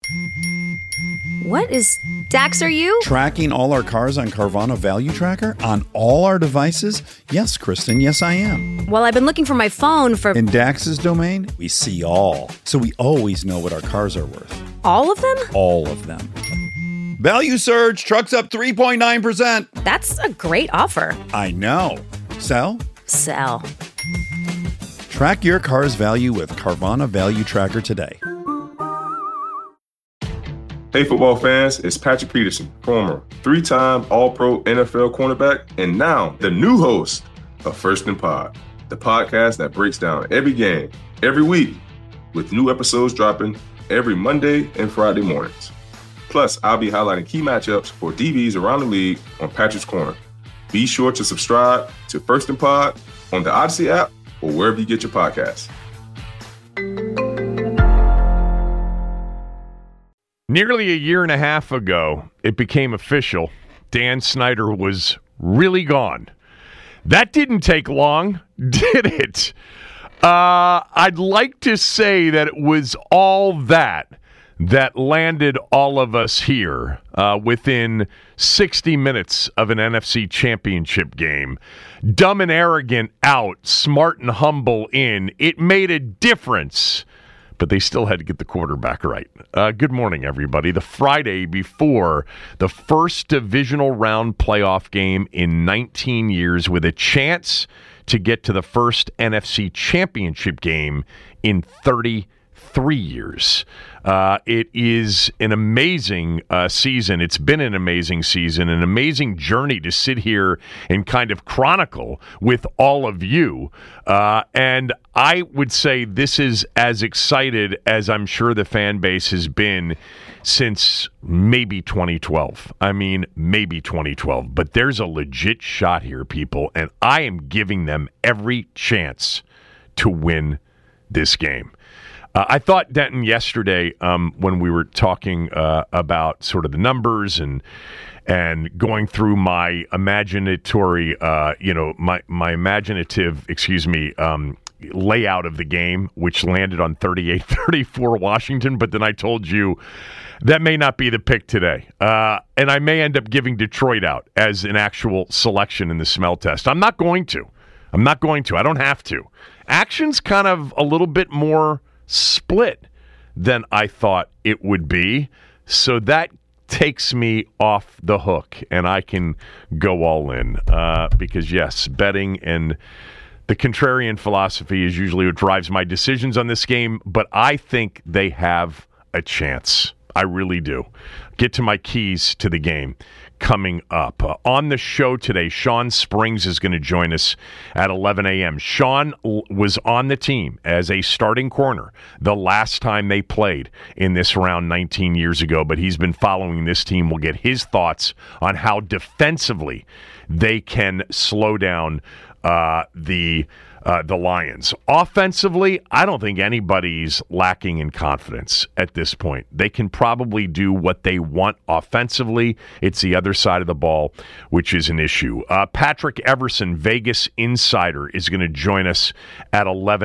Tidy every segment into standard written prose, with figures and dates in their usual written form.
What is... Dax, are you? Tracking all our cars on Carvana Value Tracker on all our devices? Yes, Kristen, yes I am. Well, I've been looking for my phone for... In Dax's domain, we see all. So we always know what our cars are worth. All of them? All of them. Value surge, trucks up 3.9%. That's a great offer. I know. Sell? Sell. Track your car's value with Carvana Value Tracker today. Hey football fans, it's Patrick Peterson, former three-time All-Pro NFL cornerback, and now the new host of First and Pod, the podcast that breaks down every game, every week, with new episodes dropping every Monday and Friday mornings. Plus, I'll be highlighting key matchups for DBs around the league on Patrick's Corner. Be sure to subscribe to First and Pod on the Odyssey app or wherever you get your podcasts. Nearly a year and a half ago, it became official. Dan Snyder was really gone. That didn't take long, did it? I'd like to say that it was all that landed all of us here within 60 minutes of an NFC championship game. Dumb and arrogant out, smart and humble in. It made a difference. But they still had to get the quarterback right. Good morning, everybody. The Friday before the first divisional round playoff game in 19 years with a chance to get to the first NFC championship game in 33 years. It is an amazing season. It's been an amazing season, an amazing journey to sit here and kind of chronicle with all of you. And I would say this is as excited as I'm sure the fan base has been since maybe 2012. I mean, maybe 2012. But there's a legit shot here, people, and I am giving them every chance to win this game. I thought, Denton, yesterday when we were talking about sort of the numbers and going through my imaginatory, my imaginative, layout of the game, which landed on 38-34 Washington, but then I told you that may not be the pick today. And I may end up giving Detroit out as an actual selection in the smell test. I'm not going to. I don't have to. Action's kind of a little bit more split than I thought it would be. So that takes me off the hook, and I can go all in because, yes, betting and the contrarian philosophy is usually what drives my decisions on this game, but I think they have a chance. I really do. Get to my keys to the game coming up. On the show today, Sean Springs is going to join us at 11 a.m. Sean was on the team as a starting corner the last time they played in this round 19 years ago, but he's been following this team. We'll get his thoughts on how defensively they can slow down the Lions. Offensively, I don't think anybody's lacking in confidence at this point. They can probably do what they want offensively. It's the other side of the ball, which is an issue. Patrick Everson, Vegas Insider, is going to join us at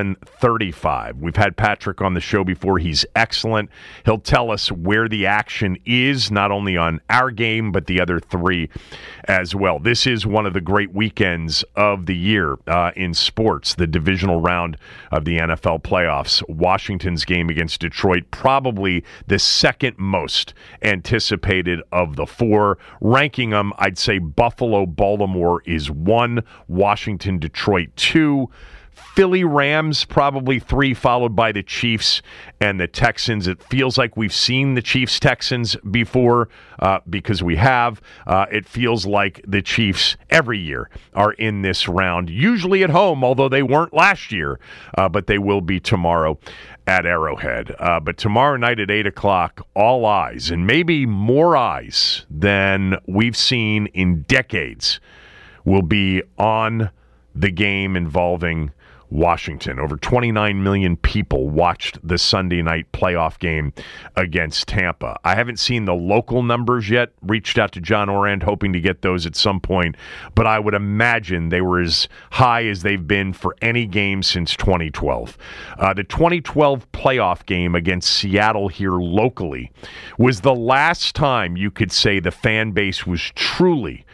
11:35. We've had Patrick on the show before. He's excellent. He'll tell us where the action is, not only on our game, but the other three as well. This is one of the great weekends of the year in sports. The divisional round of the NFL playoffs. Washington's game against Detroit, probably the second most anticipated of the four. Ranking them, I'd say Buffalo, Baltimore is 1, Washington, Detroit 2. Philly Rams, probably 3, followed by the Chiefs and the Texans. It feels like we've seen the Chiefs-Texans before because we have. It feels like the Chiefs every year are in this round, usually at home, although they weren't last year, but they will be tomorrow at Arrowhead. But tomorrow night at 8 o'clock, all eyes, and maybe more eyes than we've seen in decades, will be on the game involving Washington. Over 29 million people watched the Sunday night playoff game against Tampa. I haven't seen the local numbers yet. Reached out to John Orand hoping to get those at some point, but I would imagine they were as high as they've been for any game since 2012. The 2012 playoff game against Seattle here locally was the last time you could say the fan base was truly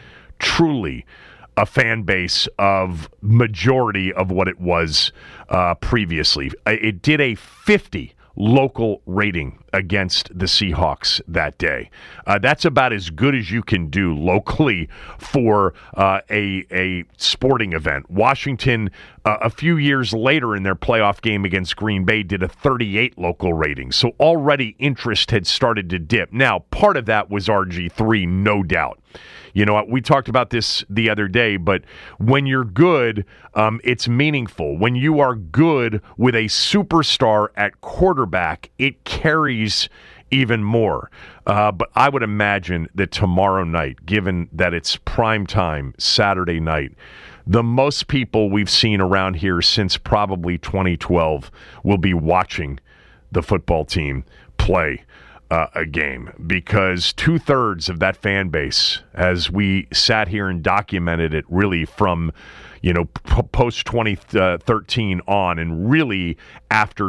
a fan base of majority of what it was previously. It did a 50 local rating against the Seahawks that day. That's about as good as you can do locally for a sporting event. Washington, a few years later in their playoff game against Green Bay, did a 38 local rating. So already interest had started to dip. Now, part of that was RG3, no doubt. You know, we talked about this the other day, but when you're good, it's meaningful. When you are good with a superstar at quarterback, it carries even more. But I would imagine that tomorrow night, given that it's prime time, Saturday night, the most people we've seen around here since probably 2012 will be watching the football team play a game, because 2/3 of that fan base, as we sat here and documented it really from, post 2013 on, and really after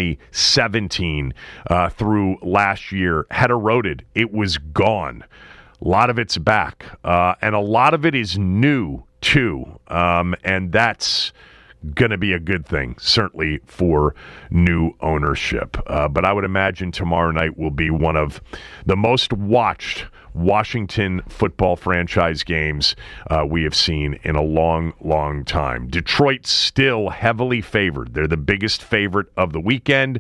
2017 through last year, had eroded. It was gone. A lot of it's back, and a lot of it is new too, and that's going to be a good thing, certainly for new ownership. But I would imagine tomorrow night will be one of the most watched Washington football franchise games we have seen in a long, long time. Detroit still heavily favored. They're the biggest favorite of the weekend.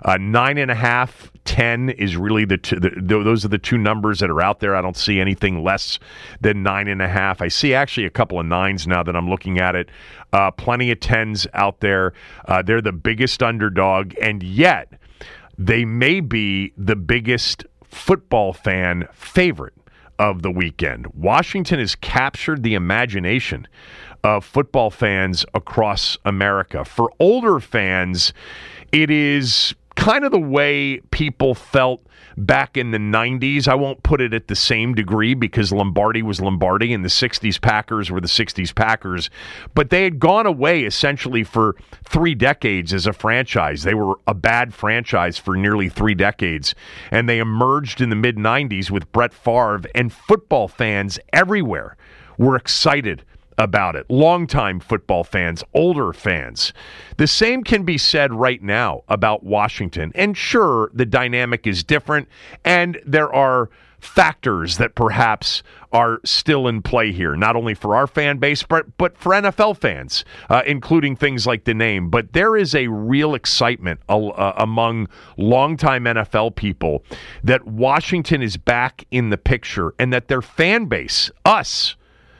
9.5, 10 is really those are the two numbers that are out there. I don't see anything less than 9.5. I see actually a couple of 9s now that I'm looking at it. Plenty of 10s out there. They're the biggest underdog, and yet they may be the biggest football fan favorite of the weekend. Washington has captured the imagination of football fans across America. For older fans, it is kind of the way people felt back in the 90s. I won't put it at the same degree because Lombardi was Lombardi and the 60s Packers were the 60s Packers, but they had gone away essentially for 3 decades as a franchise. They were a bad franchise for nearly 3 decades, and they emerged in the mid-90s with Brett Favre, and football fans everywhere were excited about it. Longtime football fans, older fans. The same can be said right now about Washington. And sure, the dynamic is different, and there are factors that perhaps are still in play here, not only for our fan base, but for NFL fans, including things like the name. But there is a real excitement among longtime NFL people that Washington is back in the picture, and that their fan base, us,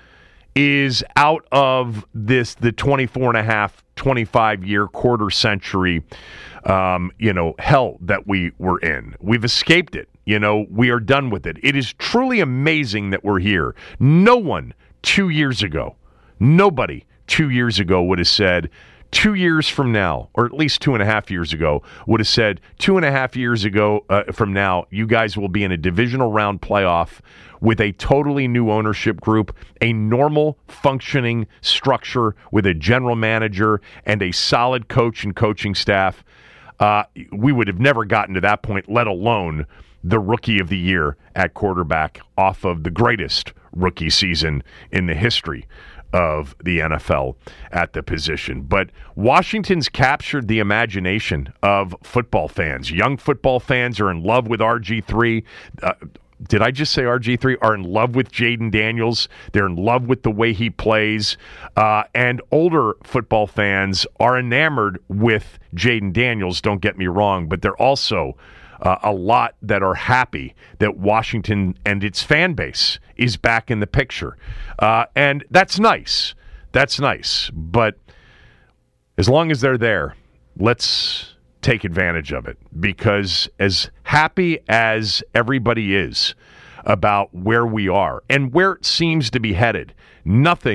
is out of the 24.5, 25-year, quarter century, hell that we were in. We've escaped it. We are done with it. It is truly amazing that we're here. No one 2 years ago, nobody 2 years ago would have said 2 years from now, or at least 2.5 years ago, would have said 2.5 years ago from now, you guys will be in a divisional round playoff with a totally new ownership group, a normal functioning structure with a general manager and a solid coach and coaching staff. We would have never gotten to that point, let alone the rookie of the year at quarterback off of the greatest rookie season in the history of the NFL at the position. But Washington's captured the imagination of football fans. Young football fans are in love with RG3. Did I just say RG3? Are in love with Jayden Daniels. They're in love with the way he plays. And older football fans are enamored with Jayden Daniels, don't get me wrong, but they're also a lot that are happy that Washington and its fan base is back in the picture. And that's nice. That's nice. But as long as they're there, let's take advantage of it, because as happy as everybody is about where we are and where it seems to be headed, nothing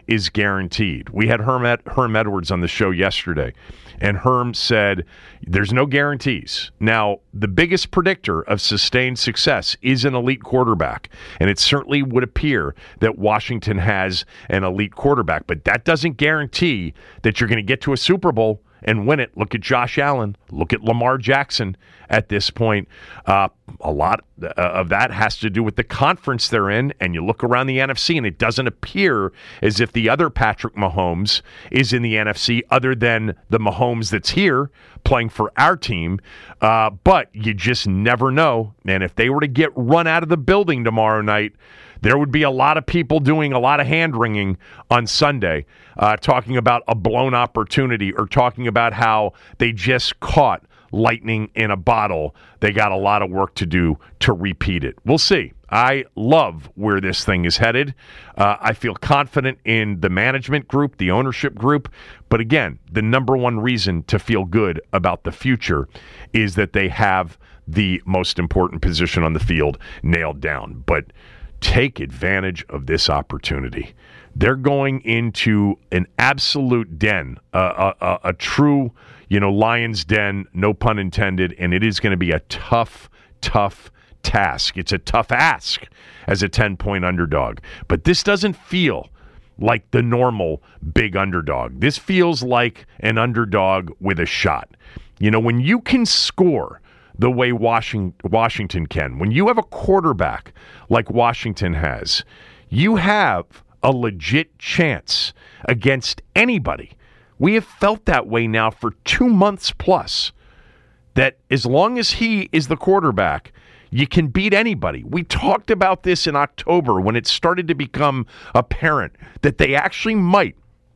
is guaranteed. We had Herm Edwards on the show yesterday, and Herm said there's no guarantees. Now, the biggest predictor of sustained success is an elite quarterback, and it certainly would appear that Washington has an elite quarterback, but that doesn't guarantee that you're going to get to a Super Bowl and win it. Look at Josh Allen. Look at Lamar Jackson at this point. A lot of that has to do with the conference they're in, and you look around the NFC, and it doesn't appear as if the other Patrick Mahomes is in the NFC other than the Mahomes that's here playing for our team. But you just never know. And if they were to get run out of the building tomorrow night, there would be a lot of people doing a lot of hand-wringing on Sunday, talking about a blown opportunity or talking about how they just caught lightning in a bottle. They got a lot of work to do to repeat it. We'll see. I love where this thing is headed. I feel confident in the management group, the ownership group. But again, the number one reason to feel good about the future is that they have the most important position on the field nailed down. But take advantage of this opportunity. They're going into an absolute den, a true, lion's den, no pun intended, and it is going to be a tough task. It's a tough ask as a 10-point underdog. But this doesn't feel like the normal big underdog. This feels like an underdog with a shot. When you can score the way Washington can, when you have a quarterback like Washington has, you have a legit chance against anybody. We have felt that way now for 2 months plus, that as long as he is the quarterback, you can beat anybody. We talked about this in October when it started to become apparent that they actually might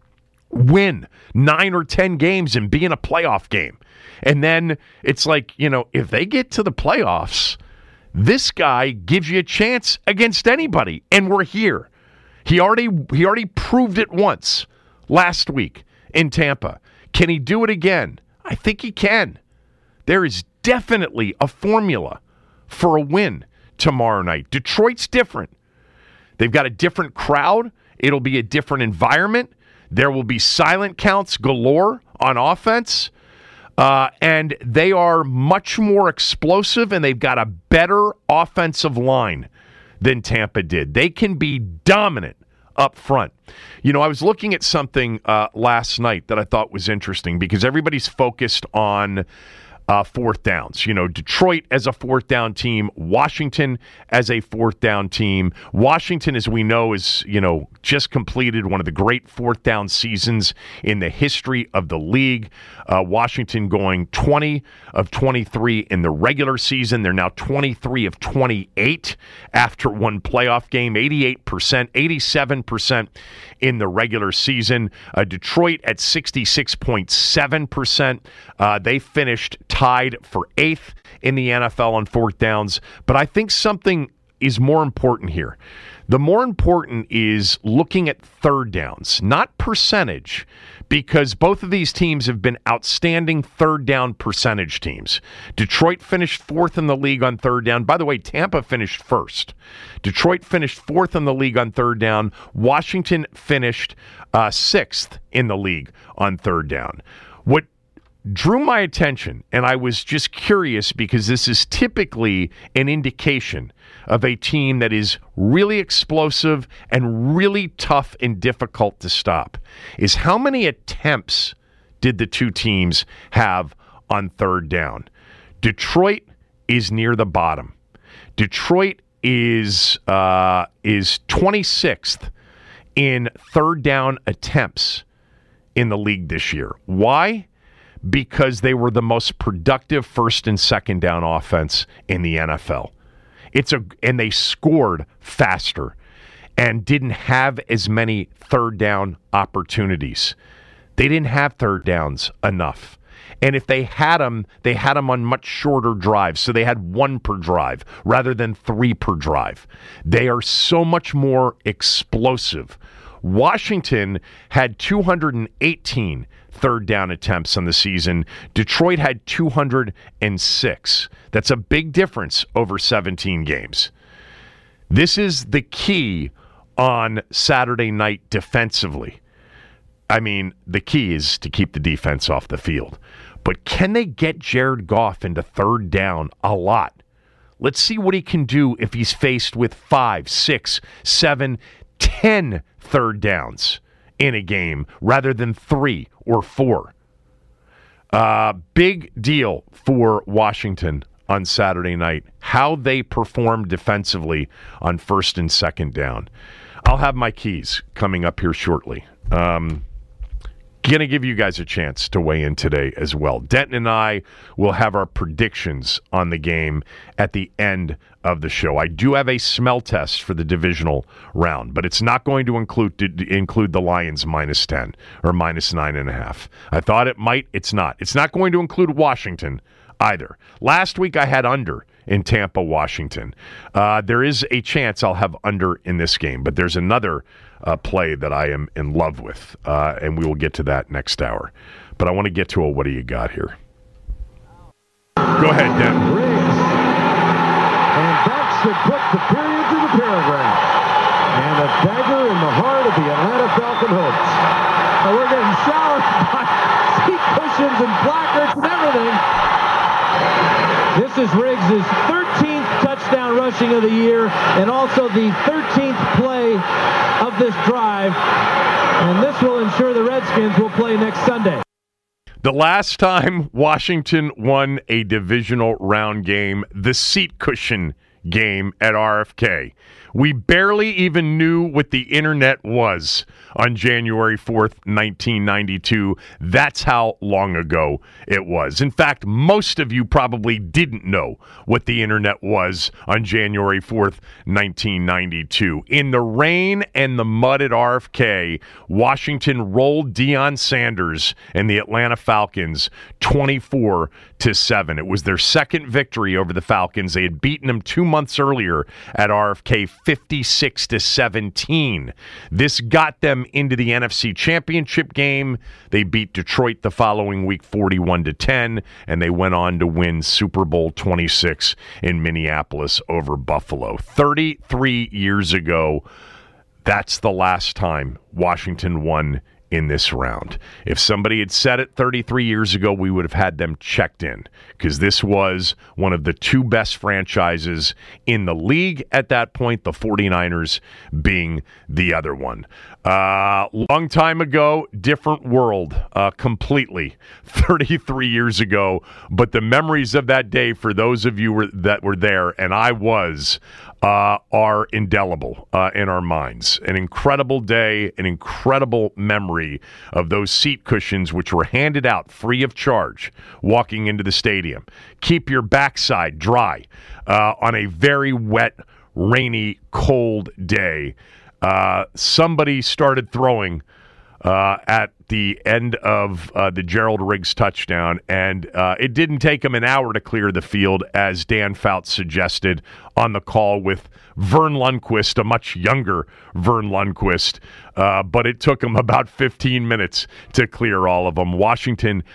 win 9 or 10 games and be in a playoff game. And then it's like, if they get to the playoffs, this guy gives you a chance against anybody. And we're here. He already proved it once last week in Tampa. Can he do it again? I think he can. There is definitely a formula for a win tomorrow night. Detroit's different. They've got a different crowd. It'll be a different environment. There will be silent counts galore on offense. And they are much more explosive, and they've got a better offensive line than Tampa did. They can be dominant up front. I was looking at something last night that I thought was interesting because everybody's focused on fourth downs. Detroit as a fourth down team, Washington as a fourth down team. Washington, as we know, is, just completed one of the great fourth down seasons in the history of the league. Washington going 20 of 23 in the regular season. They're now 23 of 28 after one playoff game, 88%, 87% in the regular season. Detroit at 66.7%. They finished tied for 8th in the NFL on fourth downs. But I think something is more important here. The more important is looking at third downs, not percentage, because both of these teams have been outstanding third down percentage teams. Detroit finished 4th in the league on third down. By the way, Tampa finished 1st. Detroit finished 4th in the league on third down. Washington finished 6th in the league on third down. What drew my attention, and I was just curious because this is typically an indication of a team that is really explosive and really tough and difficult to stop, is how many attempts did the two teams have on third down? Detroit is near the bottom. Detroit is 26th in third down attempts in the league this year. Why? Because they were the most productive first and second down offense in the NFL. And they scored faster and didn't have as many third down opportunities. They didn't have third downs enough. And if they had them on much shorter drives. So they had 1 per drive rather than 3 per drive. They are so much more explosive. Washington had 218 third down attempts on the season. Detroit had 206. That's a big difference over 17 games. This is the key on Saturday night defensively. I mean, the key is to keep the defense off the field. But can they get Jared Goff into third down a lot? Let's see what he can do if he's faced with 5, 6, 7, 10 third downs in a game rather than 3 or 4. Big deal for Washington on Saturday night, how they perform defensively on first and second down. I'll have my keys coming up here shortly. Going to give you guys a chance to weigh in today as well. Denton and I will have our predictions on the game at the end of the show. I do have a smell test for the divisional round, but it's not going to include the Lions -10 or -9.5. I thought it might. It's not. It's not going to include Washington either. Last week I had under in Tampa, Washington. There is a chance I'll have under in this game, but there's another play that I am in love with, and we will get to that next hour. But I want to get to what do you got here? Go ahead, Dan. And that should put the period to the paragraph. And a dagger in the heart of the Atlanta Falcon hopes. So we're getting showered by seat cushions and placards and everything. This is Riggs' 13th touchdown rushing of the year and also the 13th play of this drive. And this will ensure the Redskins will play next Sunday. The last time Washington won a divisional round game, the seat cushion game at RFK. We barely even knew what the internet was on January 4th, 1992. That's how long ago it was. In fact, most of you probably didn't know what the internet was on January 4th, 1992. In the rain and the mud at RFK, Washington rolled Deion Sanders and the Atlanta Falcons 24-7. It was their second victory over the Falcons. They had beaten them 2 months earlier at RFK 56-17. This got them into the NFC Championship game. They beat Detroit the following week 41-10, and they went on to win Super Bowl 26 in Minneapolis over Buffalo. 33 years ago, that's the last time Washington won in this round. If somebody had said it 33 years ago, we would have had them checked in, because this was one of the two best franchises in the league at that point, the 49ers being the other one. Long time ago, different world, completely, 33 years ago, but the memories of that day for those of you that were there, and I was, are indelible in our minds. An incredible day, an incredible memory of those seat cushions, which were handed out free of charge walking into the stadium. Keep your backside dry on a very wet, rainy, cold day. Somebody started throwing at the end of the Gerald Riggs touchdown, and it didn't take him an hour to clear the field, as Dan Fouts suggested on the call with Vern Lundquist, a much younger Vern Lundquist, but it took him about 15 minutes to clear all of them. Washington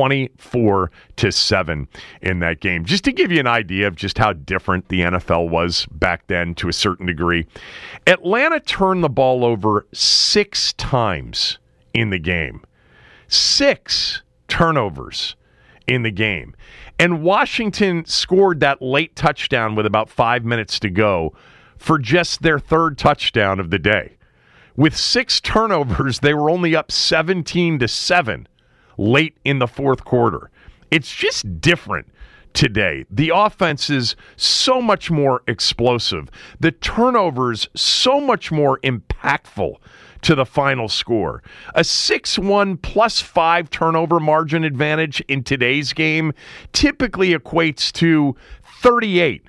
24-7 in that game. Just to give you an idea of just how different the NFL was back then to a certain degree, Atlanta turned the ball over 6 times in the game. 6 turnovers in the game. And Washington scored that late touchdown with about 5 minutes to go for just their third touchdown of the day. With 6 turnovers, they were only up 17-7 late in the fourth quarter. It's just different today. The offense is so much more explosive. The turnovers so much more impactful to the final score. A 6-1 plus 5 turnover margin advantage in today's game typically equates to 38-7,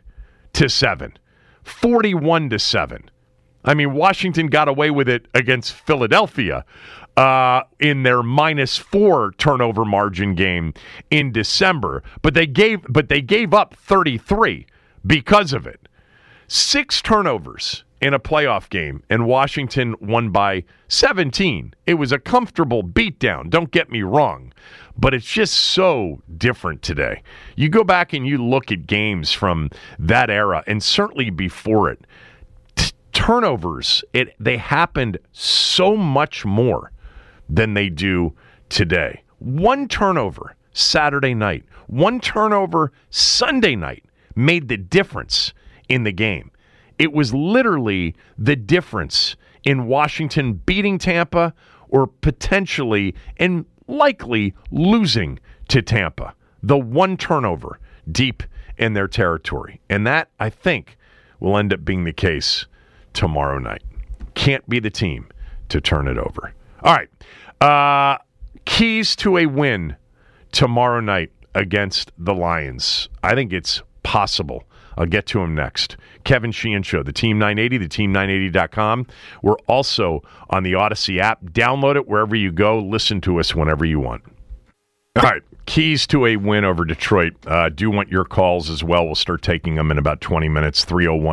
41-7. I mean, Washington got away with it against Philadelphia in their -4 turnover margin game in December, but they gave up 33 because of it. 6 turnovers in a playoff game, and Washington won by 17. It was a comfortable beatdown, don't get me wrong, but it's just so different today. You go back and you look at games from that era, and certainly before it, turnovers, they happened so much more than they do today. One turnover Saturday night, one turnover Sunday night made the difference in the game. It was literally the difference in Washington beating Tampa or potentially and likely losing to Tampa. The one turnover deep in their territory. And that, I think, will end up being the case tomorrow night. Can't be the team to turn it over. All right. Keys to a win tomorrow night against the Lions. I think it's possible. I'll get to him next. Kevin Sheehan Show, the Team 980, theteam980.com. We're also on the Odyssey app. Download it wherever you go. Listen to us whenever you want. All right. Keys to a win over Detroit. Do want your calls as well. We'll start taking them in about 20 minutes.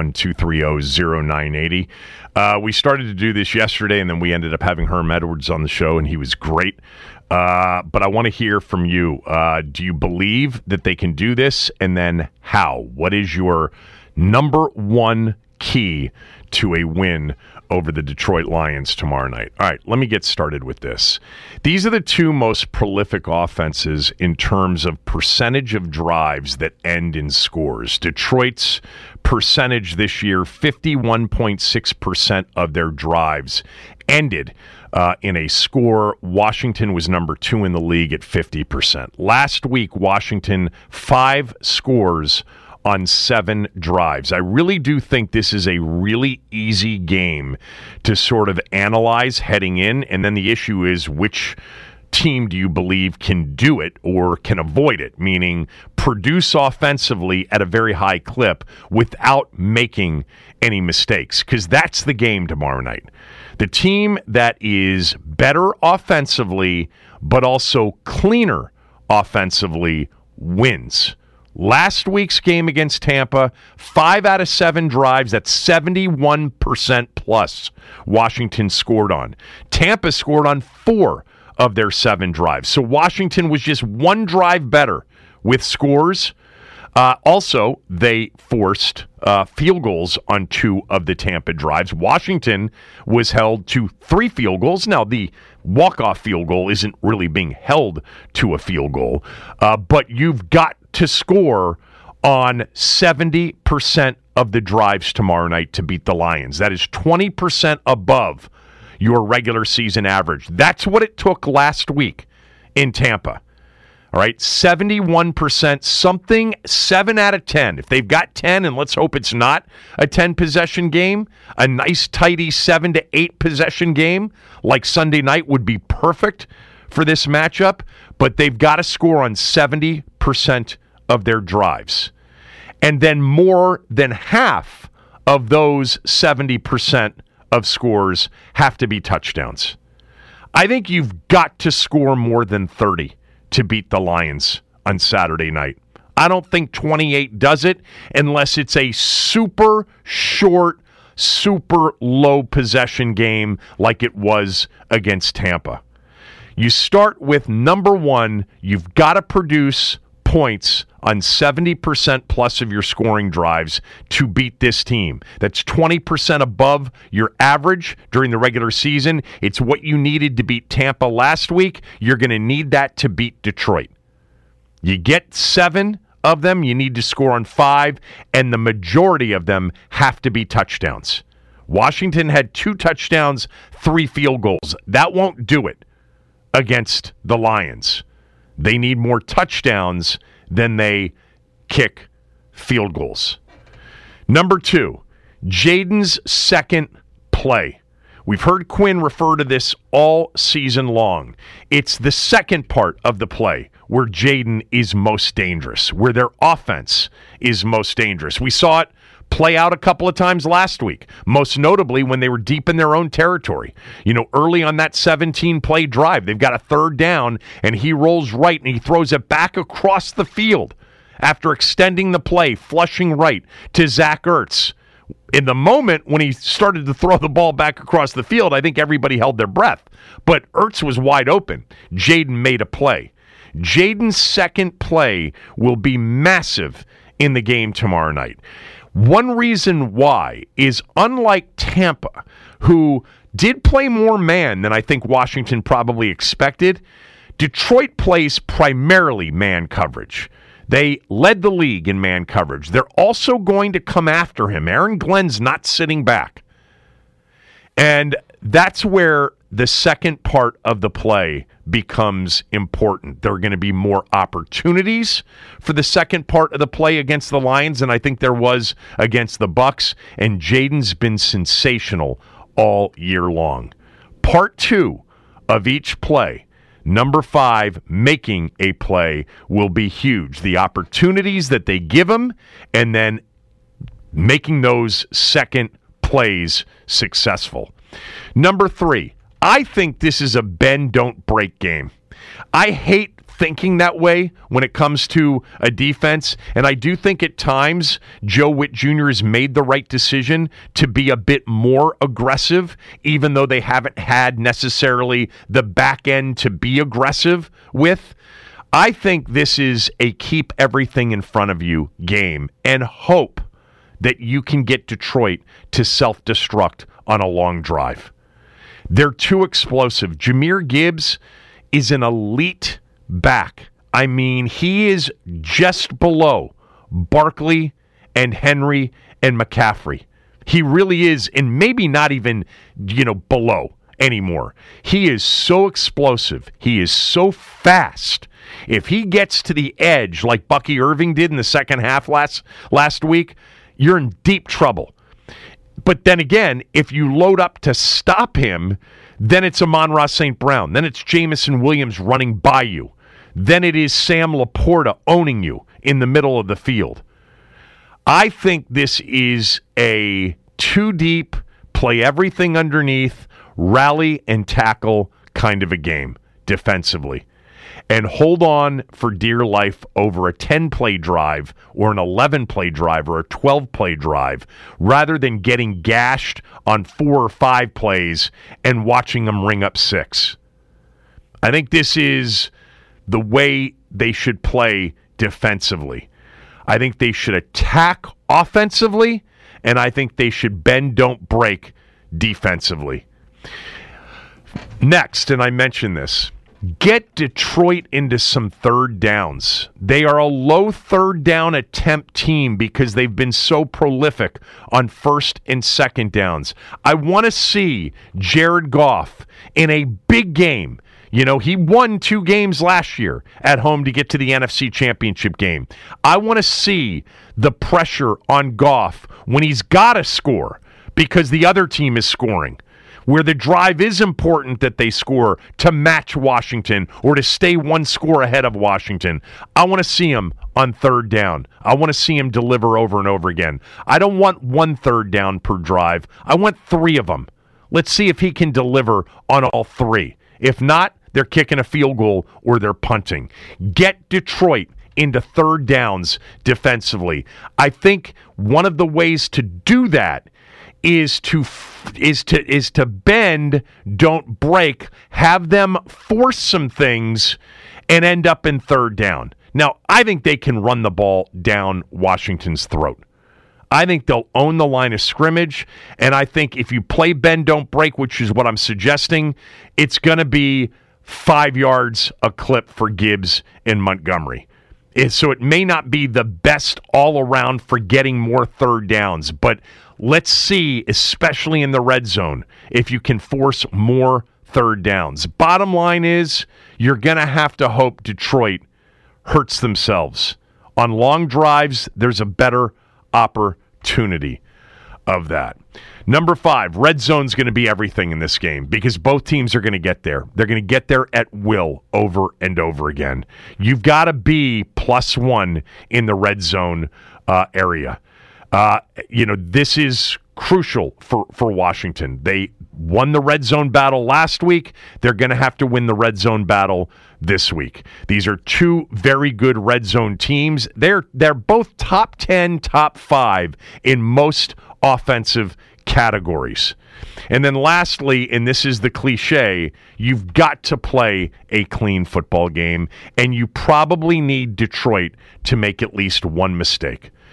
301-230-0980. We started to do this yesterday, and then we ended up having Herm Edwards on the show, and he was great. But I want to hear from you. Do you believe that they can do this? And then how? What is your number one key to a win over the Detroit Lions tomorrow night? All right, let me get started with this. These are the two most prolific offenses in terms of percentage of drives that end in scores. Detroit's percentage this year, 51.6% of their drives ended in a score. Washington was number 2 in the league at 50%. Last week, Washington, 5 scores on 7 drives. I really do think this is a really easy game to sort of analyze heading in, and then the issue is which team do you believe can do it or can avoid it, meaning produce offensively at a very high clip without making any mistakes, because that's the game tomorrow night. The team that is better offensively but also cleaner offensively wins. Last week's game against Tampa, 5 out of 7 drives, that's 71% plus Washington scored on. Tampa scored on 4 of their 7 drives. So Washington was just 1 drive better with scores. Also, they forced field goals on 2 of the Tampa drives. Washington was held to 3 field goals. Now, the walk-off field goal isn't really being held to a field goal, but you've got to score on 70% of the drives tomorrow night to beat the Lions. That is 20% above your regular season average. That's what it took last week in Tampa. All right, 71%, something 7 out of 10. If they've got 10, and let's hope it's not a 10-possession game, a nice, tidy 7 to 8 possession game like Sunday night would be perfect for this matchup, but they've got to score on 70% of their drives. And then more than half of those 70% of scores have to be touchdowns. I think you've got to score more than 30 to beat the Lions on Saturday night. I don't think 28 does it unless it's a super short, super low possession game like it was against Tampa. You start with number 1, you've got to produce points on 70% plus of your scoring drives to beat this team. That's 20% above your average during the regular season. It's what you needed to beat Tampa last week. You're going to need that to beat Detroit. You get 7 of them, you need to score on 5, and the majority of them have to be touchdowns. Washington had 2 touchdowns, 3 field goals. That won't do it against the Lions. They need more touchdowns than they kick field goals. Number 2, Jaden's second play. We've heard Quinn refer to this all season long. It's the second part of the play where Jaden is most dangerous, where their offense is most dangerous. We saw it play out a couple of times last week, most notably when they were deep in their own territory. You know, early on that 17-play drive, they've got a 3rd down, and he rolls right, and he throws it back across the field after extending the play, flushing right to Zach Ertz. In the moment when he started to throw the ball back across the field, I think everybody held their breath. But Ertz was wide open. Jaden made a play. Jaden's second play will be massive in the game tomorrow night. One reason why is, unlike Tampa, who did play more man than I think Washington probably expected, Detroit plays primarily man coverage. They led the league in man coverage. They're also going to come after him. Aaron Glenn's not sitting back. And that's where the second part of the play becomes important. There are going to be more opportunities for the second part of the play against the Lions than I think there was against the Bucs, and Jaden's been sensational all year long. Part 2 of each play, number 5, making a play, will be huge. The opportunities that they give him, and then making those second plays successful. Number 3, I think this is a bend, don't break game. I hate thinking that way when it comes to a defense, and I do think at times Joe Witt Jr. has made the right decision to be a bit more aggressive, even though they haven't had necessarily the back end to be aggressive with. I think this is a keep everything in front of you game and hope that you can get Detroit to self-destruct on a long drive. They're too explosive. Jahmyr Gibbs is an elite back. I mean, he is just below Barkley and Henry and McCaffrey. He really is, and maybe not even, below anymore. He is so explosive. He is so fast. If he gets to the edge like Bucky Irving did in the second half last week, you're in deep trouble. But then again, if you load up to stop him, then it's Amon-Ra St. Brown. Then it's Jameson Williams running by you. Then it is Sam Laporta owning you in the middle of the field. I think this is a too deep, play everything underneath, rally and tackle kind of a game defensively. And hold on for dear life over a 10-play drive or an 11-play drive or a 12-play drive, rather than getting gashed on 4 or 5 plays and watching them ring up 6. I think this is the way they should play defensively. I think they should attack offensively, and I think they should bend, don't break defensively. Next, and I mentioned this, get Detroit into some third downs. They are a low third down attempt team because they've been so prolific on first and second downs. I want to see Jared Goff in a big game. He won 2 games last year at home to get to the NFC Championship game. I want to see the pressure on Goff when he's got to score because the other team is scoring, where the drive is important that they score to match Washington or to stay 1 score ahead of Washington. I want to see him on third down. I want to see him deliver over and over again. I don't want 1 third down per drive. I want 3 of them. Let's see if he can deliver on all 3. If not, they're kicking a field goal or they're punting. Get Detroit into third downs defensively. I think one of the ways to do that is to bend, don't break, have them force some things and end up in third down. Now, I think they can run the ball down Washington's throat. I think they'll own the line of scrimmage, and I think if you play bend, don't break, which is what I'm suggesting, it's going to be 5 yards a clip for Gibbs and Montgomery. So it may not be the best all around for getting more third downs, but let's see, especially in the red zone, if you can force more third downs. Bottom line is, you're going to have to hope Detroit hurts themselves. On long drives, there's a better opportunity of that. Number 5, red zone's going to be everything in this game because both teams are going to get there. They're going to get there at will over and over again. You've got to be +1 in the red zone area. This is crucial for Washington. They won the red zone battle last week. They're going to have to win the red zone battle this week. These are 2 very good red zone teams. They're both top 10, top 5 in most offensive categories. And then lastly, and this is the cliche, you've got to play a clean football game, and you probably need Detroit to make at least 1 mistake.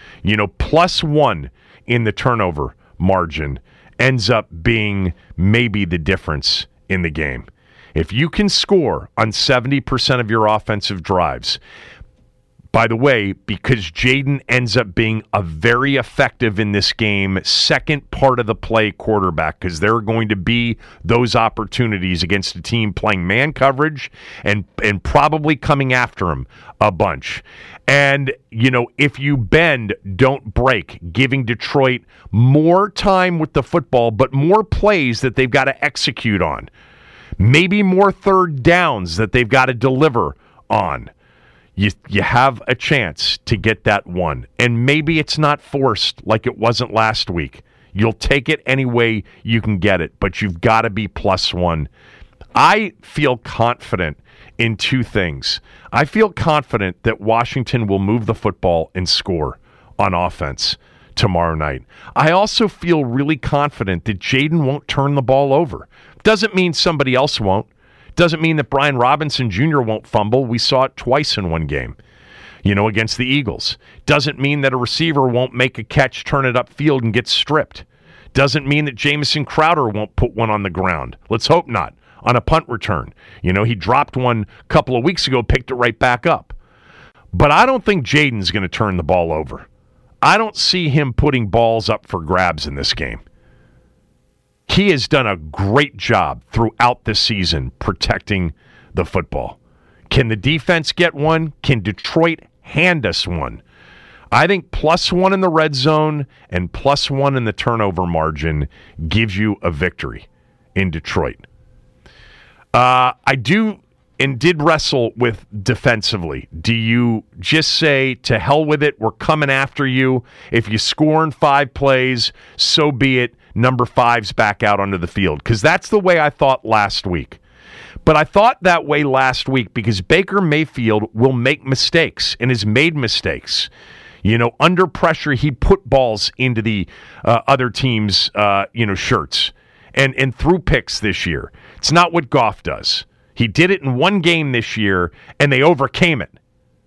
+1 in the turnover margin ends up being maybe the difference in the game. If you can score on 70% of your offensive drives, by the way, because Jayden ends up being a very effective in this game, second part of the play quarterback, because there are going to be those opportunities against a team playing man coverage and probably coming after him a bunch. And, if you bend, don't break, giving Detroit more time with the football, but more plays that they've got to execute on. Maybe more third downs that they've got to deliver on. You have a chance to get that one. And maybe it's not forced like it wasn't last week. You'll take it any way you can get it, but you've got to be +1. I feel confident in two things. I feel confident that Washington will move the football and score on offense tomorrow night. I also feel really confident that Jayden won't turn the ball over. Doesn't mean somebody else won't. Doesn't mean that Brian Robinson Jr. won't fumble. We saw it twice in one game, against the Eagles. Doesn't mean that a receiver won't make a catch, turn it upfield, and get stripped. Doesn't mean that Jamison Crowder won't put one on the ground. Let's hope not. On a punt return. He dropped one a couple of weeks ago, picked it right back up. But I don't think Jayden's going to turn the ball over. I don't see him putting balls up for grabs in this game. He has done a great job throughout the season protecting the football. Can the defense get one? Can Detroit hand us one? I think +1 in the red zone and +1 in the turnover margin gives you a victory in Detroit. I do and did wrestle with defensively. Do you just say, to hell with it, we're coming after you. If you score in 5 plays, so be it. Number 5's back out onto the field. Because that's the way I thought last week. But I thought that way last week because Baker Mayfield will make mistakes and has made mistakes. Under pressure, he put balls into the other team's, shirts and threw picks this year. It's not what Goff does. He did it in one game this year, and they overcame it.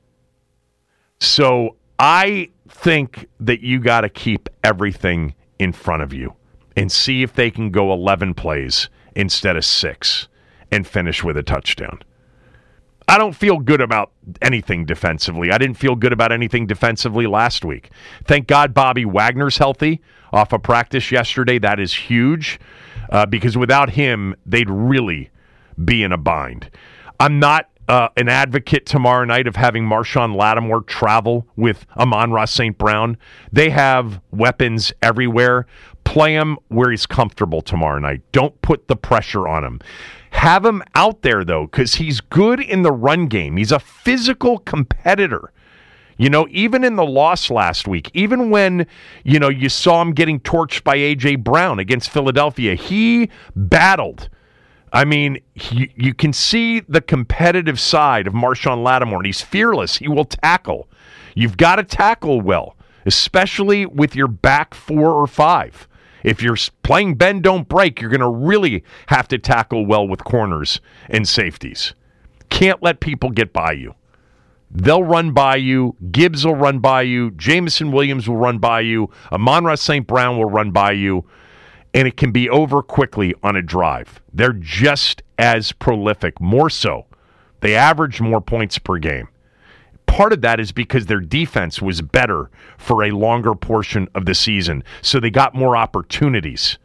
So I think that you got to keep everything in front of you and see if they can go 11 plays instead of 6 and finish with a touchdown. I don't feel good about anything defensively. I didn't feel good about anything defensively last week. Thank God Bobby Wagner's healthy off of practice yesterday. That is huge because without him, they'd really be in a bind. I'm not an advocate tomorrow night of having Marshawn Lattimore travel with Amon-Ra St. Brown. They have weapons everywhere. Play him where he's comfortable tomorrow night. Don't put the pressure on him. Have him out there, though, because he's good in the run game. He's a physical competitor. Even in the loss last week, even when, you saw him getting torched by A.J. Brown against Philadelphia, he battled. I mean, you can see the competitive side of Marshawn Lattimore, and he's fearless. He will tackle. You've got to tackle well, especially with your back 4 or 5. If you're playing bend, don't break, you're going to really have to tackle well with corners and safeties. Can't let people get by you. They'll run by you. Gibbs will run by you. Jameson Williams will run by you. Amon-Ra St. Brown will run by you. And it can be over quickly on a drive. They're just as prolific, more so. They average more points per game. Part of that is because their defense was better for a longer portion of the season, so they got more opportunities,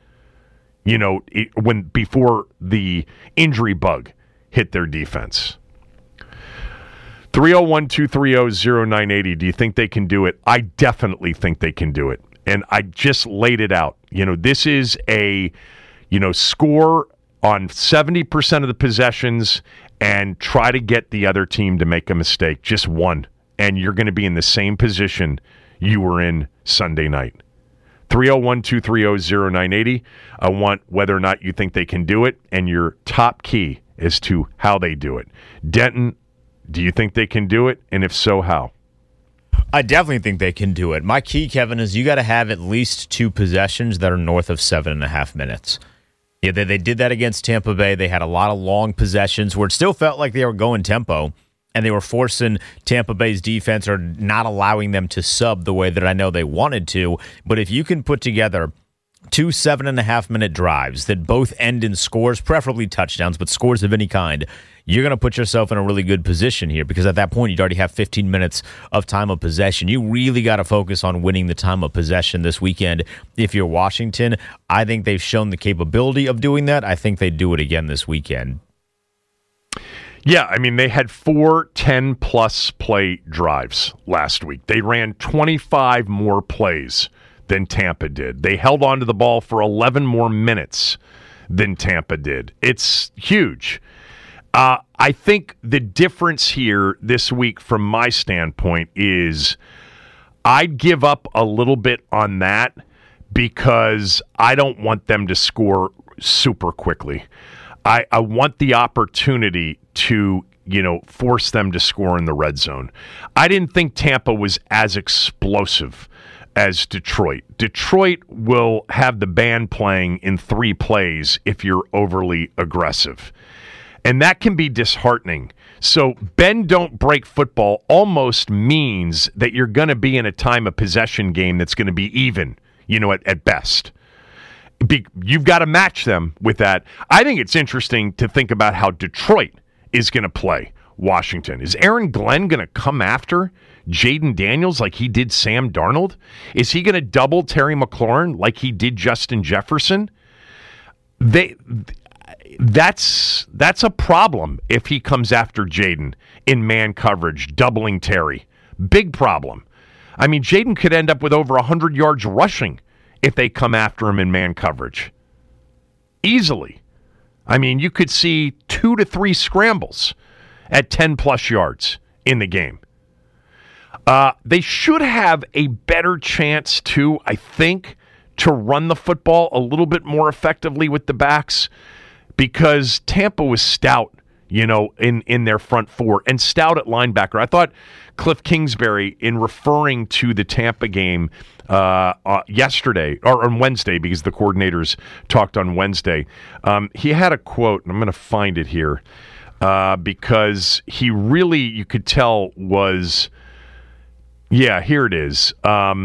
before the injury bug hit their defense. 301-230-0980. Do you think they can do it? I definitely think they can do it. And I just laid it out. This is a, score on 70% of the possessions and try to get the other team to make a mistake. Just one. And you're going to be in the same position you were in Sunday night. 301-230-0980. I want whether or not you think they can do it and your top key as to how they do it. Denton, do you think they can do it? And if so, how? I definitely think they can do it. My key, Kevin, is you got to have at least 2 possessions that are north of 7.5 minutes. Yeah, they did that against Tampa Bay. They had a lot of long possessions where it still felt like they were going tempo. and they were forcing Tampa Bay's defense or not allowing them to sub the way that I know they wanted to. But if you can put together 2 7.5-minute drives that both end in scores, preferably touchdowns, but scores of any kind, you're going to put yourself in a really good position here, because at that point, you'd already have 15 minutes of time of possession. You really got to focus on winning the time of possession this weekend. If you're Washington, I think they've shown the capability of doing that. I think they do it again this weekend. Yeah, I mean, they had 4 10-plus play drives last week. They ran 25 more plays than Tampa did. They held on to the ball for 11 more minutes than Tampa did. It's huge. I think the difference here this week from my standpoint is I'd give up a little bit on that because I don't want them to score super quickly. I want the opportunity to, force them to score in the red zone. I didn't think Tampa was as explosive as Detroit. Detroit will have the band playing in 3 plays if you're overly aggressive. And that can be disheartening. So bend don't break football almost means that you're going to be in a time of possession game that's going to be even, at best. You've got to match them with that. I think it's interesting to think about how Detroit is going to play Washington. Is Aaron Glenn going to come after Jaden Daniels like he did Sam Darnold? Is he going to double Terry McLaurin like he did Justin Jefferson? That's a problem if he comes after Jaden in man coverage, doubling Terry. Big problem. I mean, Jaden could end up with over 100 yards rushing if they come after him in man coverage. Easily. I mean, you could see 2 to 3 scrambles at 10-plus yards in the game. They should have a better chance, too, I think, to run the football a little bit more effectively with the backs, because Tampa was stout, in their front 4 and stout at linebacker. I thought Cliff Kingsbury, in referring to the Tampa game yesterday, or on Wednesday, because the coordinators talked on Wednesday, he had a quote, and I'm going to find it here, because he really, you could tell, was, here it is.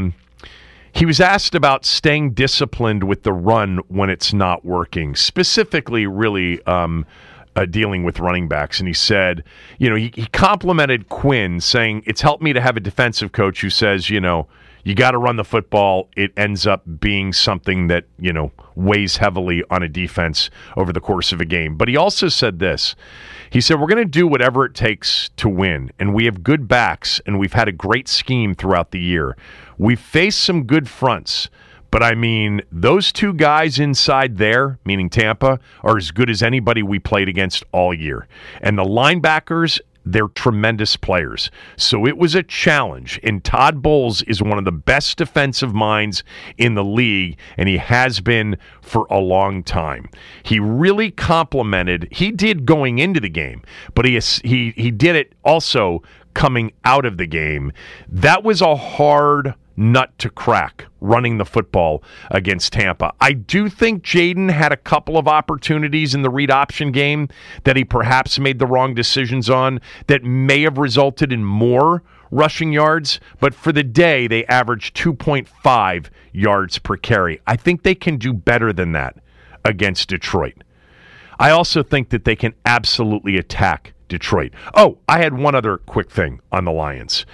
He was asked about staying disciplined with the run when it's not working, specifically really dealing with running backs. And he said, he complimented Quinn, saying, it's helped me to have a defensive coach who says, you got to run the football. It ends up being something that, weighs heavily on a defense over the course of a game. But he also said this. He said, we're going to do whatever it takes to win, and we have good backs, and we've had a great scheme throughout the year. We've faced some good fronts, but I mean, those 2 guys inside there, meaning Tampa, are as good as anybody we played against all year. And the linebackers, they're tremendous players. So it was a challenge, and Todd Bowles is one of the best defensive minds in the league, and he has been for a long time. He really complimented, he did going into the game, but he did it also coming out of the game. That was a hard nut to crack, running the football against Tampa. I do think Jaden had a couple of opportunities in the read option game that he perhaps made the wrong decisions on that may have resulted in more rushing yards, but for the day, they averaged 2.5 yards per carry. I think they can do better than that against Detroit. I also think that they can absolutely attack Detroit. Oh, I had one other quick thing on the Lions.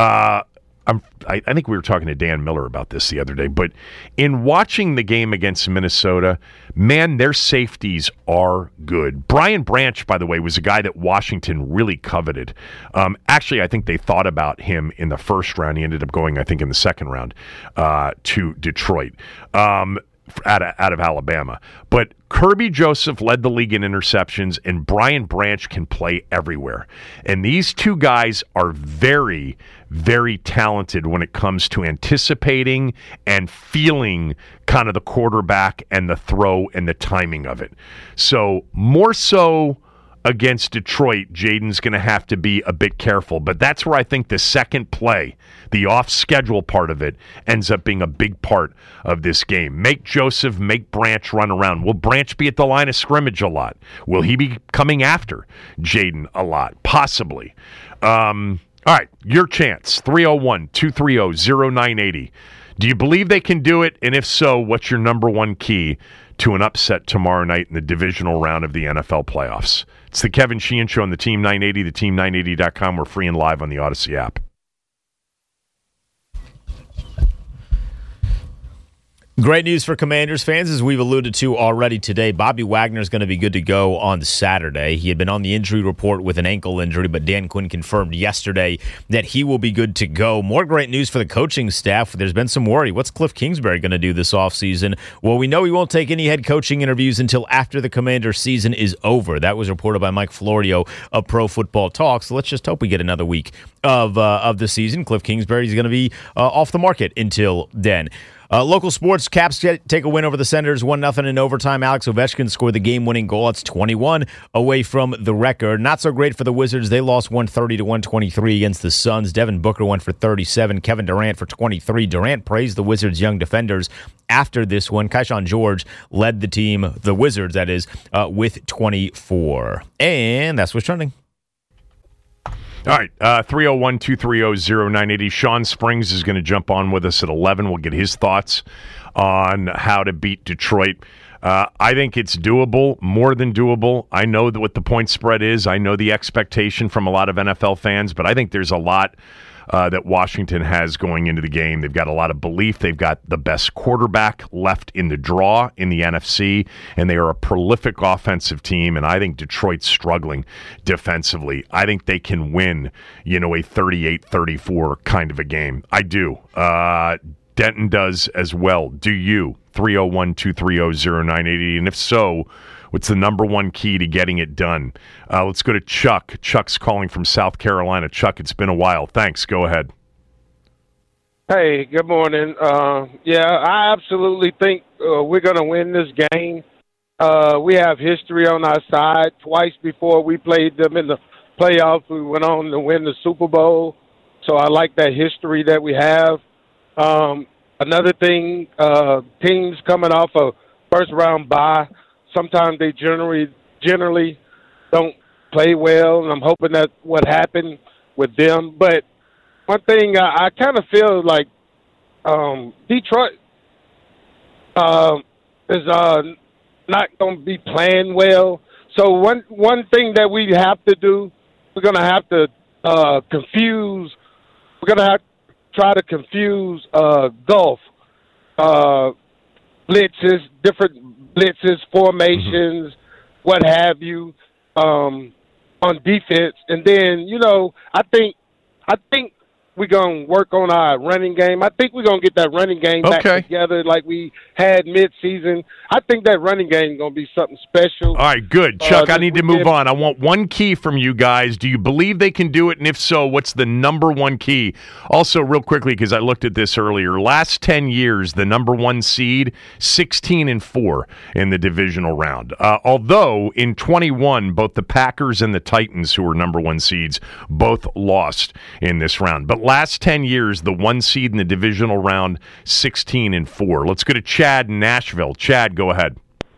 I think we were talking to Dan Miller about this the other day, but in watching the game against Minnesota, man, their safeties are good. Brian Branch, by the way, was a guy that Washington really coveted. Actually, I think they thought about him in the first round. He ended up going, I think, in the second round to Detroit. Out of Alabama. But Kirby Joseph led the league in interceptions, and Brian Branch can play everywhere. And these 2 guys are very, very talented when it comes to anticipating and feeling kind of the quarterback and the throw and the timing of it. So more so against Detroit, Jaden's going to have to be a bit careful. But that's where I think the second play, the off-schedule part of it, ends up being a big part of this game. Make Joseph, make Branch run around. Will Branch be at the line of scrimmage a lot? Will he be coming after Jaden a lot? Possibly. All right, your chance, 301-230-0980. Do you believe they can do it? And if so, what's your number one key to an upset tomorrow night in the divisional round of the NFL playoffs? It's the Kevin Sheehan Show on the Team 980, the team980.com. We're free and live on the Odyssey app. Great news for Commanders fans, as we've alluded to already today. Bobby Wagner is going to be good to go on Saturday. He had been on the injury report with an ankle injury, but Dan Quinn confirmed yesterday that he will be good to go. More great news for the coaching staff. There's been some worry. What's Cliff Kingsbury going to do this offseason? Well, we know he won't take any head coaching interviews until after the Commanders season is over. That was reported by Mike Florio of Pro Football Talk. So let's just hope we get another week of the season. Cliff Kingsbury is going to be off the market until then. Local sports, Caps take a win over the Senators, 1-0 in overtime. Alex Ovechkin scored the game-winning goal. That's 21 away from the record. Not so great for the Wizards. They lost 130-123 against the Suns. Devin Booker went for 37. Kevin Durant for 23. Durant praised the Wizards' young defenders after this one. Keyshawn George led the team, the Wizards, that is, with 24. And that's what's trending. All right, 301-230-0980. Sean Springs is going to jump on with us at 11. We'll get his thoughts on how to beat Detroit. I think it's doable, more than doable. I know what the point spread is. I know the expectation from a lot of NFL fans, but I think there's a lot that Washington has going into the game. They've got a lot of belief. They've got the best quarterback left in the draw in the NFC, and they are a prolific offensive team, and I think Detroit's struggling defensively. I think they can win, a 38-34 kind of a game. I do. Denton does as well. Do you? 301-230-0980. And if so, what's the number one key to getting it done? Let's go to Chuck. Chuck's calling from South Carolina. Chuck, it's been a while. Thanks. Go ahead. Hey, good morning. I absolutely think we're going to win this game. We have history on our side. Twice before we played them in the playoffs, we went on to win the Super Bowl. So I like that history that we have. Another thing, teams coming off a first-round bye, sometimes they generally don't play well, and I'm hoping that's what happened with them. But one thing I kind of feel like Detroit is not going to be playing well. So one thing that we have to do, we're going to have to confuse. We're going to have to try to confuse golf blitzes, different blitzes, formations, what have you, on defense. And then, I think we're going to work on our running game. I think we're going to get that running game back together like we had mid-season. I think that running game is going to be something special. All right, good. Chuck, I need to move on. I want one key from you guys. Do you believe they can do it? And if so, what's the number one key? Also, real quickly, because I looked at this earlier, last 10 years, the number one seed, 16-4 in the divisional round. Although, in 21, both the Packers and the Titans, who were number one seeds, both lost in this round. But last 10 years, the one seed in the divisional round, 16-4. Let's go to Chad in Nashville. Chad, go ahead.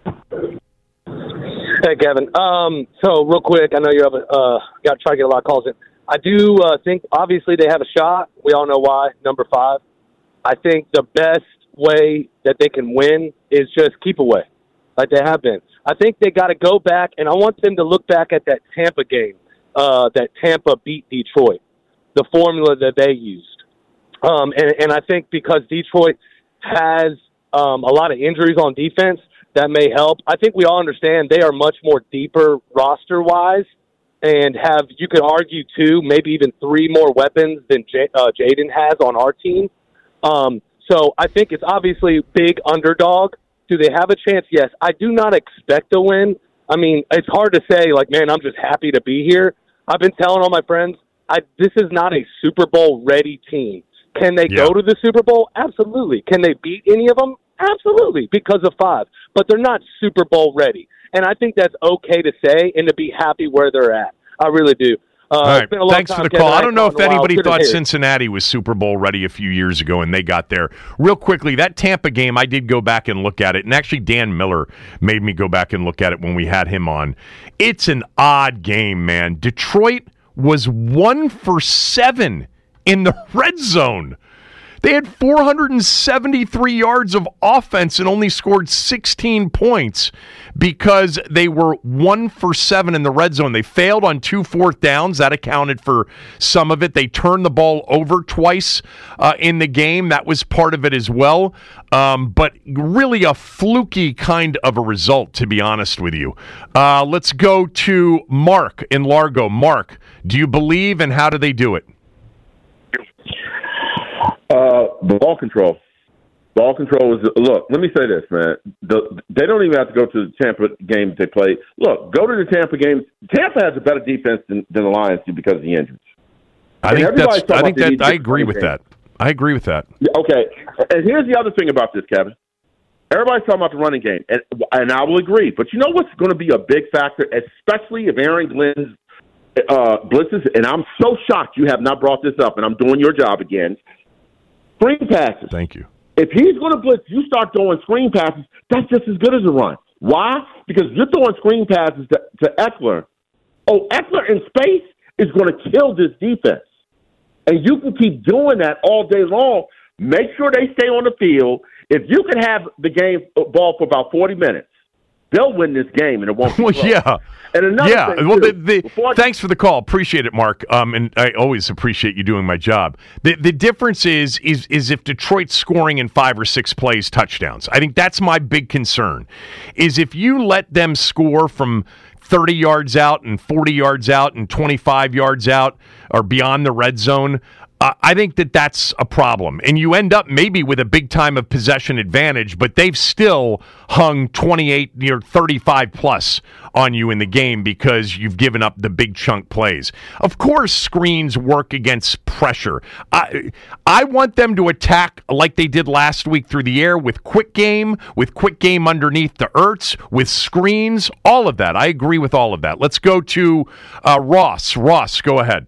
Hey, Kevin. So real quick, I know you have got to try to get a lot of calls in. I do think, obviously, they have a shot. We all know why, number 5. I think the best way that they can win is just keep away, like they have been. I think they got to go back, and I want them to look back at that Tampa game, that Tampa beat Detroit, the formula that they used. And I think because Detroit has a lot of injuries on defense, that may help. I think we all understand they are much more deeper roster-wise and have, you could argue, 2, maybe even 3 more weapons than Jaden has on our team. So I think it's obviously big underdog. Do they have a chance? Yes. I do not expect a win. I mean, it's hard to say, like, man, I'm just happy to be here. I've been telling all my friends, this is not a Super Bowl-ready team. Can they go to the Super Bowl? Absolutely. Can they beat any of them? Absolutely, because of 5. But they're not Super Bowl ready. and I think that's okay to say and to be happy where they're at. I really do. All right. It's been a long Thanks time, for the Kevin. call. I don't know if anybody Couldn't thought hear it. Cincinnati was Super Bowl ready a few years ago, and they got there. Real quickly, that Tampa game, I did go back and look at it, and actually Dan Miller made me go back and look at it when we had him on. It's an odd game, man. Detroit was 1 for 7 in the red zone. They had 473 yards of offense and only scored 16 points because they were 1 for 7 in the red zone. They failed on 2 fourth downs. That accounted for some of it. They turned the ball over twice in the game. That was part of it as well. But really a fluky kind of a result, to be honest with you. Let's go to Mark in Largo. Mark, do you believe, and how do they do it? Ball control. Ball control is, look, let me say this, man. They don't even have to go to the Tampa game they play. Look, go to the Tampa game. Tampa has a better defense than the Lions do because of the injuries. I agree with that. I agree with that. Okay. And here's the other thing about this, Kevin. Everybody's talking about the running game, and I will agree. But you know what's going to be a big factor, especially if Aaron Glenn's blitzes, and I'm so shocked you have not brought this up, and I'm doing your job again. Screen passes. Thank you. If he's going to blitz, you start throwing screen passes, that's just as good as a run. Why? Because you're throwing screen passes to Eckler. Oh, Eckler in space is going to kill this defense. And you can keep doing that all day long. Make sure they stay on the field. If you can have the game ball for about 40 minutes, they'll win this game, and it won't be close. Yeah. And another thing, too, thanks for the call. Appreciate it, Mark. And I always appreciate you doing my job. The difference is if Detroit's scoring in 5 or 6 plays touchdowns. I think that's my big concern, is if you let them score from 30 yards out and 40 yards out and 25 yards out or beyond the red zone, I think that's a problem. And you end up maybe with a big time of possession advantage, but they've still hung 28 or 35 plus on you in the game because you've given up the big chunk plays. Of course, screens work against pressure. I want them to attack like they did last week through the air with quick game underneath the Ertz, with screens, all of that. I agree with all of that. Let's go to Ross. Ross, go ahead.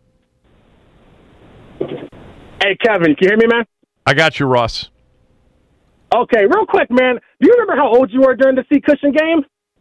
Hey, Kevin, can you hear me, man? I got you, Ross. Okay, real quick, man. Do you remember how old you were during the C. Cushion game?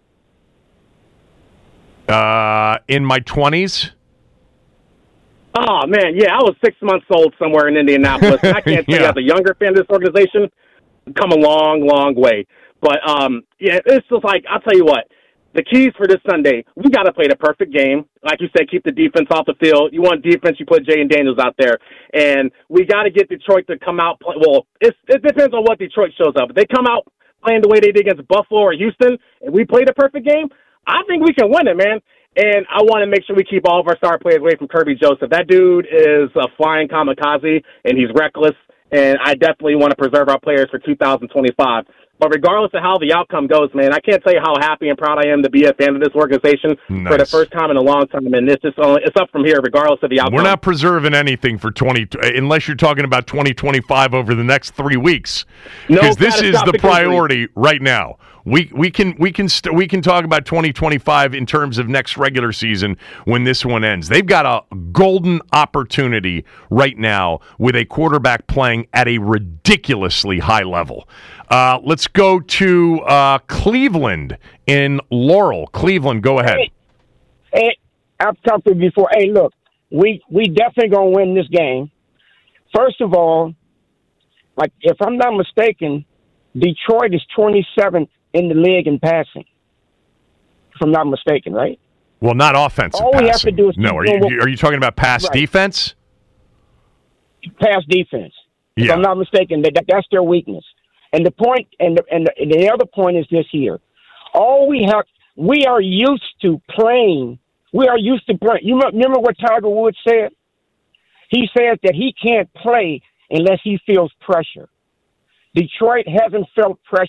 In my 20s. Oh, man, yeah. I was 6 months old somewhere in Indianapolis. And I can't tell you, as a younger fan of this organization, come a long, long way. But, yeah, it's just like, I'll tell you what. The keys for this Sunday, we got to play the perfect game. Like you said, keep the defense off the field. You want defense, you put Jay and Daniels out there. And we got to get Detroit to come out. Well, it depends on what Detroit shows up. If they come out playing the way they did against Buffalo or Houston, and we play the perfect game, I think we can win it, man. And I want to make sure we keep all of our star players away from Kirby Joseph. That dude is a flying kamikaze, and he's reckless. And I definitely want to preserve our players for 2025. But regardless of how the outcome goes, man, I can't tell you how happy and proud I am to be a fan of this organization for the first time in a long time. And it's up from here, regardless of the outcome. We're not preserving anything for unless you're talking about 2025 over the next 3 weeks, because this is the priority right now. We can talk about 2025 in terms of next regular season when this one ends. They've got a golden opportunity right now with a quarterback playing at a ridiculously high level. Let's go to Cleveland in Laurel. Cleveland, go ahead. Hey, I've talked to you before. Hey, look, we definitely gonna win this game. First of all, like if I'm not mistaken, Detroit is 27th in the league in passing. If I'm not mistaken, right? Well, not offensive. All passing. we have to do is are you talking about pass defense? Pass defense. If Yeah. I'm not mistaken, that's their weakness. And the point, and the other point is this here: we are used to playing. We are used to playing. You remember what Tiger Woods said? He says that he can't play unless he feels pressure. Detroit hasn't felt pressure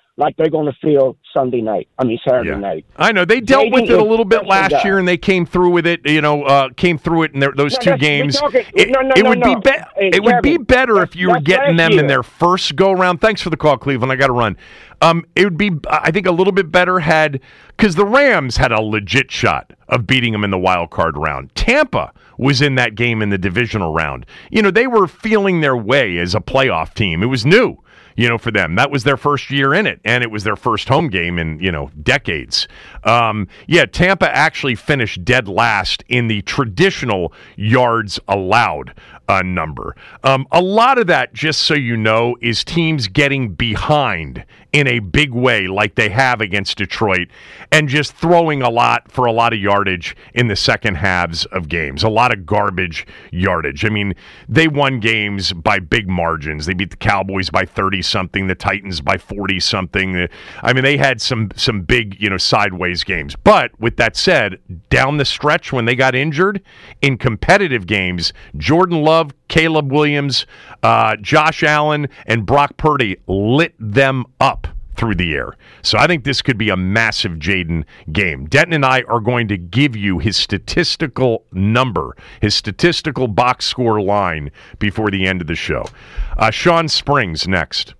like they're going to feel Saturday night. I know they dealt with it a little bit last year, and they came through with it. Came through it in those two games. It would be better if you were getting them in their first go round. Thanks for the call, Cleveland. I got to run. It would be, I think, a little bit better because the Rams had a legit shot of beating them in the wild card round. Tampa was in that game in the divisional round. They were feeling their way as a playoff team. It was new. For them. That was their first year in it, and it was their first home game in, decades. Tampa actually finished dead last in the traditional yards allowed number. A lot of that, just so you know, is teams getting behind in a big way like they have against Detroit and just throwing a lot of yardage in the second halves of games. A lot of garbage yardage. I mean, they won games by big margins. They beat the Cowboys by 30-something, the Titans by 40-something. I mean, they had some big, sideways games. But with that said, down the stretch when they got injured in competitive games, Jordan Love, Caleb Williams, Josh Allen, and Brock Purdy lit them up through the air. So I think this could be a massive Jaden game. Denton and I are going to give you his statistical number, his statistical box score line before the end of the show. Sean Springs next.